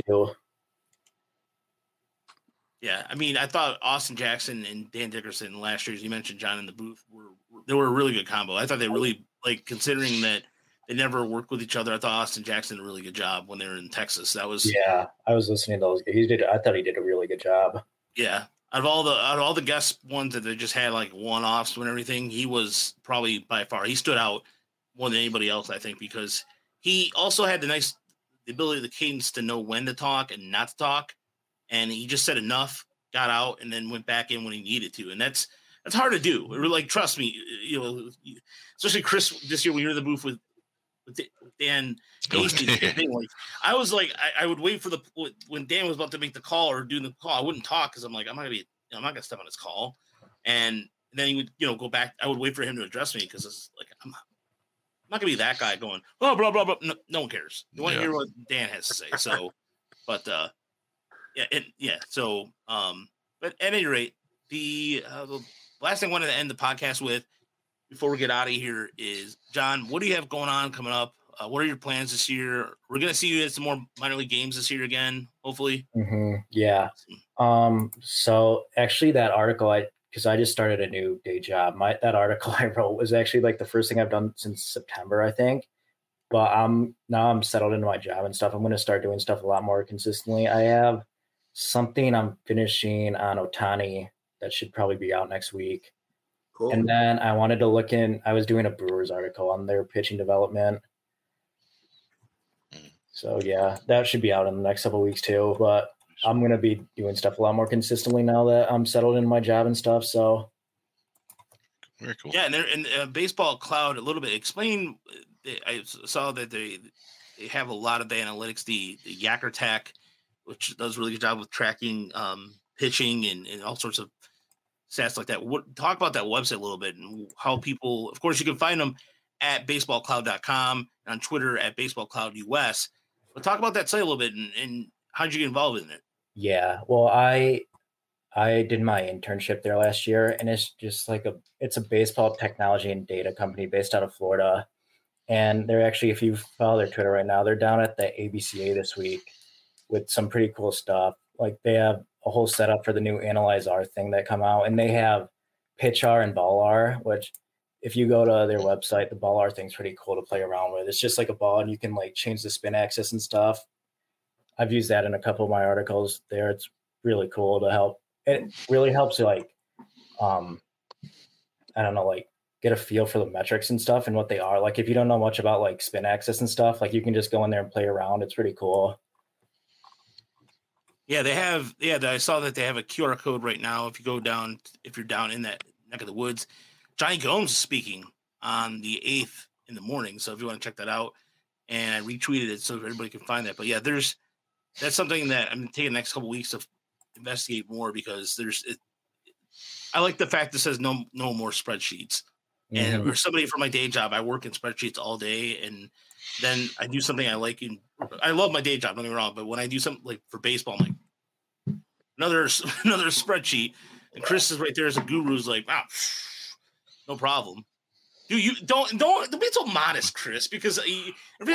yeah, I mean, I thought Austin Jackson and Dan Dickerson last year, as you mentioned, John, in the booth, they were a really good combo. I thought they really, considering that they never worked with each other, I thought Austin Jackson did a really good job when they were in Texas. That was I was listening to those. I thought he did a really good job. Yeah, out of all the guest ones that they just had like one-offs and everything, he was probably by far he stood out more than anybody else, I think, because he also had the ability, the cadence to know when to talk and not to talk. And he just said enough, got out, and then went back in when he needed to. And that's hard to do. Like, trust me, especially Chris this year when you're in the booth with Dan Hasty. I was like, I would wait for when Dan was about to make the call or do the call. I wouldn't talk because I'm like, I'm not gonna step on his call. And then he would go back. I would wait for him to address me because it's like I'm not gonna be that guy going, oh, blah blah blah. No one cares. You want to hear what Dan has to say. So, but. So, but at any rate, the last thing I wanted to end the podcast with before we get out of here is, John, what do you have going on coming up? What are your plans this year? We're going to see you at some more minor league games this year again, hopefully. Mm-hmm. Yeah. So actually that article, because I just started a new day job, that article I wrote was actually like the first thing I've done since September, I think. But now I'm settled into my job and stuff. I'm going to start doing stuff a lot more consistently. I have something I'm finishing on Ohtani that should probably be out next week. Cool. And then I wanted to look in. I was doing a Brewers article on their pitching development. So yeah, that should be out in the next couple of weeks too. But I'm gonna be doing stuff a lot more consistently now that I'm settled in my job and stuff. So very cool. Yeah, and they're in Baseball Cloud a little bit. Explain. I saw that they have a lot of the analytics. The Yacker Tech, which does a really good job with tracking pitching and all sorts of stats like that. Talk about that website a little bit and how people. Of course, you can find them at baseballcloud.com and on Twitter at baseballcloudus. But talk about that site a little bit and how did you get involved in it? Yeah, well, I did my internship there last year, and it's just like it's a baseball technology and data company based out of Florida. And they're actually, if you follow their Twitter right now, they're down at the ABCA this week with some pretty cool stuff. Like they have a whole setup for the new Analyze R thing that come out, and they have Pitch R and Ball R, which if you go to their website, the Ball R thing's pretty cool to play around with. It's just like a ball, and you can like change the spin axis and stuff. I've used that in a couple of my articles there. It's really cool to help. It really helps you like, I don't know, like get a feel for the metrics and stuff and what they are. Like if you don't know much about like spin axis and stuff, like you can just go in there and play around. It's pretty cool. Yeah, they have. Yeah, I saw that they have a QR code right now. If you're down in that neck of the woods, Johnny Gomes is speaking on the 8th in the morning. So if you want to check that out, and I retweeted it so everybody can find that. But yeah, that's something that I'm taking the next couple of weeks to investigate more because I like the fact that it says no more spreadsheets. And or somebody from my day job, I work in spreadsheets all day, and then I do something I like. And I love my day job, don't get me wrong, but when I do something like for baseball, I'm like another spreadsheet. And Chris is right there as a guru's like, wow, no problem. Dude, you don't be so modest, Chris, because go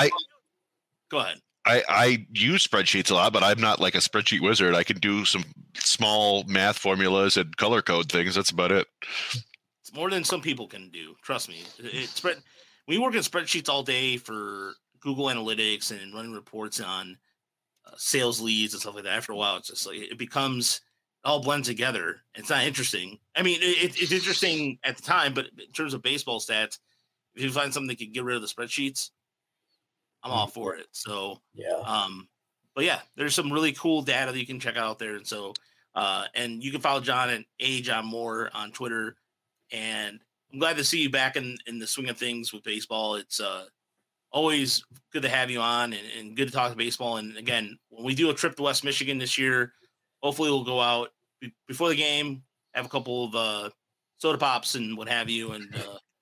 ahead. I use spreadsheets a lot, but I'm not like a spreadsheet wizard. I can do some small math formulas and color code things. That's about it. It's more than some people can do. Trust me. We work in spreadsheets all day for Google Analytics and running reports on sales leads and stuff like that. After a while, it's just like it all blends together. It's not interesting. I mean, it's interesting at the time, but in terms of baseball stats, if you find something that can get rid of the spreadsheets, I'm all for it. So, yeah. But yeah, there's some really cool data that you can check out there. And so, and you can follow John at John Moore on Twitter. And I'm glad to see you back in the swing of things with baseball. It's always good to have you on and good to talk baseball. And again, when we do a trip to West Michigan this year, hopefully we'll go out before the game, have a couple of soda pops and what have you, and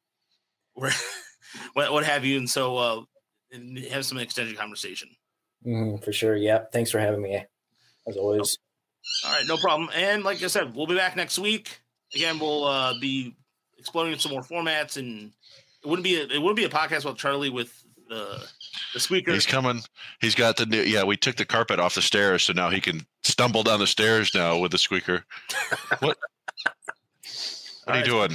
what have you. And so, and have some extended conversation. For sure. Yeah. Thanks for having me, as always. All right, no problem. And like I said, we'll be back next week. Again, we'll be exploring some more formats, and it wouldn't be a podcast about Charlie with the squeaker. He's coming. He's got the new. Yeah, we took the carpet off the stairs, so now he can stumble down the stairs now with the squeaker. What? What are you doing?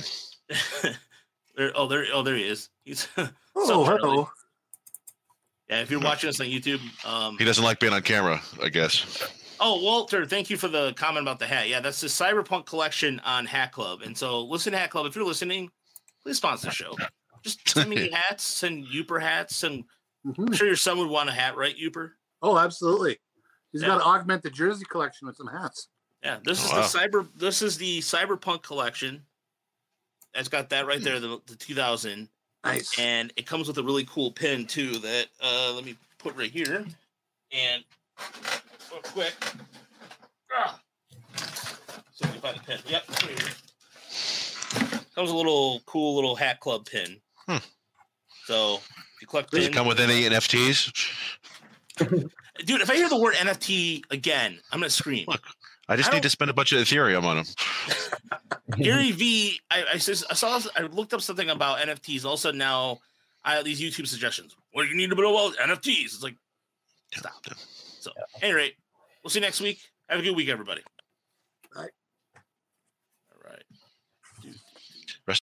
there he is. He's hello. Yeah, if you're watching us on YouTube, he doesn't like being on camera, I guess. Oh, Walter, thank you for the comment about the hat. Yeah, that's the Cyberpunk collection on Hat Club. And so listen to Hat Club. If you're listening, please sponsor the show. Just send me hats, send Uper hats, and I'm sure your son would want a hat, right, Uper? Oh, absolutely. He's got to augment the jersey collection with some hats. Yeah, this is the Cyberpunk collection. That's got that right there, the 2000. Nice. And it comes with a really cool pin too that let me put right here. And real quick. So you can find the pin. Yep. Comes a little cool little Hat Club pin. So if you collect Does pins, it come with any NFTs? Dude, if I hear the word NFT again, I'm gonna scream. Look, I need to spend a bunch of Ethereum on them. Gary V, I looked up something about NFTs. All of a sudden now I have these YouTube suggestions. What do you need to know about NFTs? It's like, stop. So, at any rate, we'll see you next week. Have a good week, everybody.